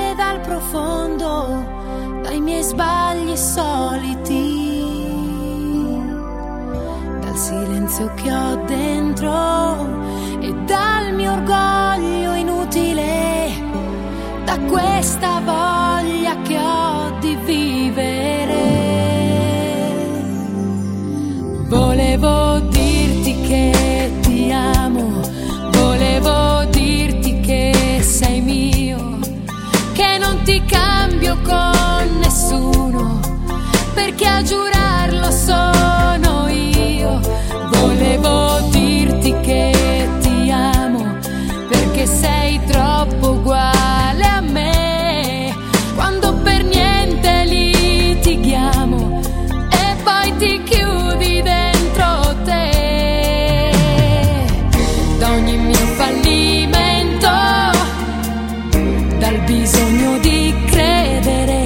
fuori dal profondo, dai miei sbagli soliti, dal silenzio che ho dentro e dal mio orgoglio inutile, da questa voglia che ho di vivere. Volevo dirti che ti amo, volevo dirti che sei mio, che non ti cambio con nessuno, perché a giurarlo sono io. Volevo dirti che ti amo, perché sei troppo uguale a me, quando per niente litighiamo e poi ti chiudi dentro te. Da ogni mio fallimento, dal bisogno di credere,